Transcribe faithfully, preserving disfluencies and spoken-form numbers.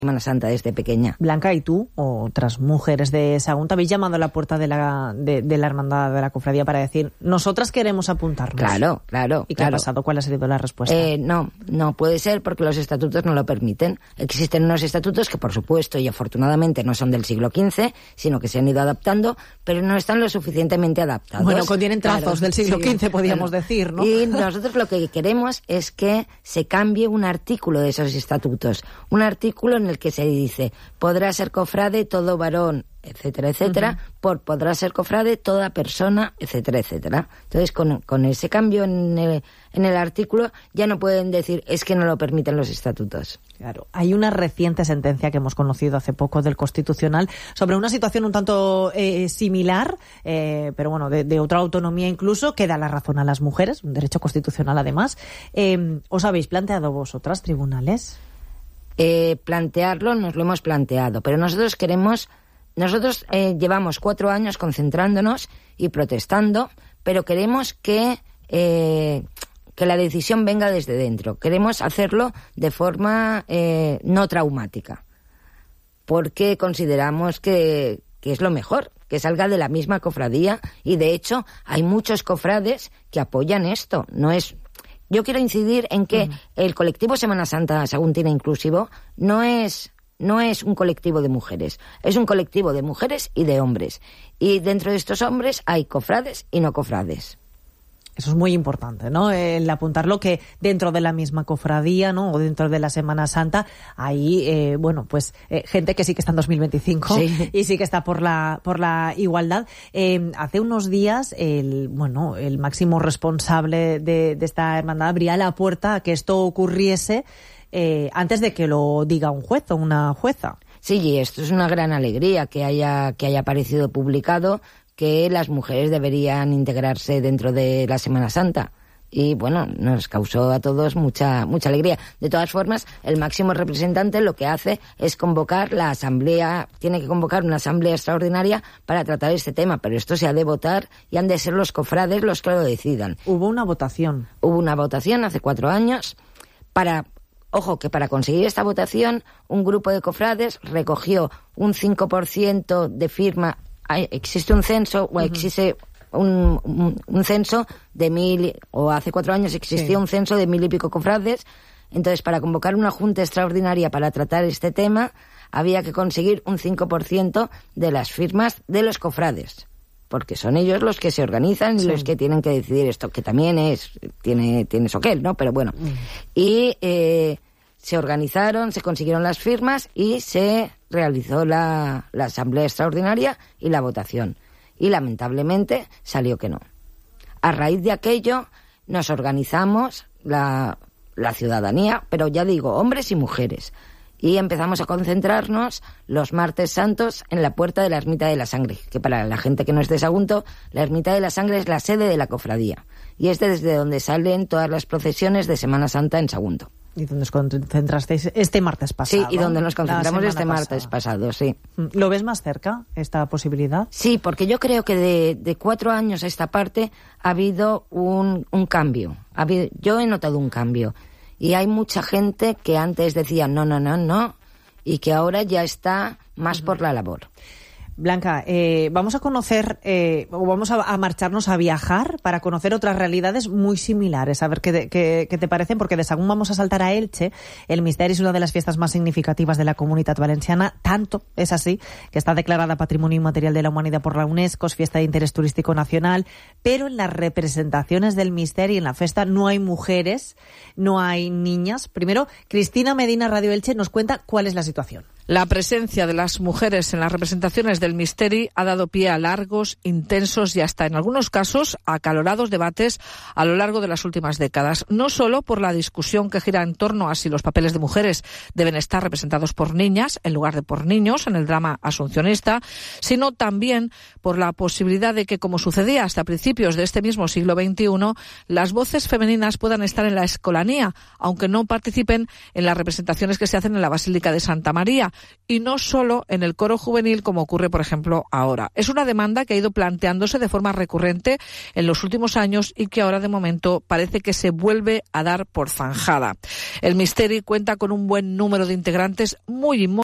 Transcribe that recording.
Semana Santa desde pequeña. Blanca, ¿y tú o otras mujeres de Sagunto habéis llamado a la puerta de la de, de la hermandad de la cofradía para decir, nosotras queremos apuntarnos? Claro, claro. ¿Y qué claro. ha pasado? ¿Cuál ha sido la respuesta? Eh, no, no puede ser porque los estatutos no lo permiten. Existen unos estatutos que, por supuesto, y afortunadamente no son del siglo quince, sino que se han ido adaptando, pero no están lo suficientemente adaptados. Bueno, contienen trazos claro, del siglo quince, sí, podríamos claro. decir, ¿no? Y nosotros lo que queremos es que se cambie un artículo de esos estatutos. Un artículo en el que se dice, podrá ser cofrade todo varón, etcétera, etcétera, uh-huh. por podrá ser cofrade toda persona, etcétera, etcétera. Entonces, con, con ese cambio en el, en el artículo, ya no pueden decir, es que no lo permiten los estatutos. Claro. Hay una reciente sentencia que hemos conocido hace poco del Constitucional sobre una situación un tanto eh, similar, eh, pero bueno, de, de otra autonomía incluso, que da la razón a las mujeres, un derecho constitucional además. Eh, ¿Os habéis planteado vosotras, tribunales? Eh, plantearlo, nos lo hemos planteado, pero nosotros queremos... Nosotros eh, llevamos cuatro años concentrándonos y protestando, pero queremos que, eh, que la decisión venga desde dentro. Queremos hacerlo de forma eh, no traumática, porque consideramos que, que es lo mejor, que salga de la misma cofradía, y de hecho hay muchos cofrades que apoyan esto. No es... Yo quiero incidir en que uh-huh. el colectivo Semana Santa Saguntina Inclusivo no es... no es un colectivo de mujeres, es un colectivo de mujeres y de hombres. Y dentro de estos hombres hay cofrades y no cofrades. Eso es muy importante, ¿no? El apuntarlo, que dentro de la misma cofradía, ¿no? O dentro de la Semana Santa hay, eh, bueno, pues eh, gente que sí que está en dos mil veinticinco sí. y sí que está por la por la igualdad. Eh, hace unos días, el bueno, el máximo responsable de, de esta hermandad abría la puerta a que esto ocurriese eh, antes de que lo diga un juez o una jueza. Sí, y esto es una gran alegría que haya que haya aparecido publicado que las mujeres deberían integrarse dentro de la Semana Santa. Y bueno, nos causó a todos mucha mucha alegría. De todas formas, el máximo representante lo que hace es convocar la asamblea, tiene que convocar una asamblea extraordinaria para tratar este tema, pero esto se ha de votar y han de ser los cofrades los que lo decidan. Hubo una votación. Hubo una votación hace cuatro años para... Ojo, que para conseguir esta votación, un grupo de cofrades recogió un cinco por ciento de firma. Existe un censo, o existe un, un, un censo de mil, o hace cuatro años existía sí. un censo de mil y pico cofrades. Entonces, para convocar una junta extraordinaria para tratar este tema, había que conseguir un cinco por ciento de las firmas de los cofrades, porque son ellos los que se organizan y sí. los que tienen que decidir esto, que también es tiene tiene soquel, ¿no? Pero bueno. Mm. Y eh, se organizaron, se consiguieron las firmas y se realizó la, la asamblea extraordinaria y la votación. Y lamentablemente salió que no. A raíz de aquello nos organizamos la, la ciudadanía, pero ya digo, hombres y mujeres. Y empezamos a concentrarnos los martes santos en la puerta de la Ermita de la Sangre, que para la gente que no es de Sagunto, la Ermita de la Sangre es la sede de la cofradía. Y es desde donde salen todas las procesiones de Semana Santa en Sagunto. Y donde os concentrasteis este martes pasado. Sí, y donde nos concentramos este martes pasada. pasado, sí. ¿Lo ves más cerca, esta posibilidad? Sí, porque yo creo que de, de cuatro años a esta parte ha habido un, un cambio. Ha habido, yo he notado un cambio. Y hay mucha gente que antes decía no, no, no, no, y que ahora ya está más uh-huh. por la labor. Blanca, eh, vamos a conocer, eh, o vamos a, a marcharnos a viajar para conocer otras realidades muy similares, a ver qué, qué, qué te parecen, porque de Sagún vamos a saltar a Elche. El Misteri es una de las fiestas más significativas de la Comunitat Valenciana, tanto es así que está declarada Patrimonio Inmaterial de la Humanidad por la UNESCO, es fiesta de interés turístico nacional, pero en las representaciones del Misteri, en la fiesta, no hay mujeres, no hay niñas. Primero, Cristina Medina, Radio Elche, nos cuenta cuál es la situación. La presencia de las mujeres en las representaciones del Misteri ha dado pie a largos, intensos y hasta en algunos casos acalorados debates a lo largo de las últimas décadas. No solo por la discusión que gira en torno a si los papeles de mujeres deben estar representados por niñas en lugar de por niños en el drama asuncionista, sino también por la posibilidad de que, como sucedía hasta principios de este mismo siglo veintiuno, las voces femeninas puedan estar en la escolanía, aunque no participen en las representaciones que se hacen en la Basílica de Santa María. y no solo en el coro juvenil como ocurre, por ejemplo, ahora. Es una demanda que ha ido planteándose de forma recurrente en los últimos años y que ahora de momento parece que se vuelve a dar por zanjada. El Misteri cuenta con un buen número de integrantes muy inmóviles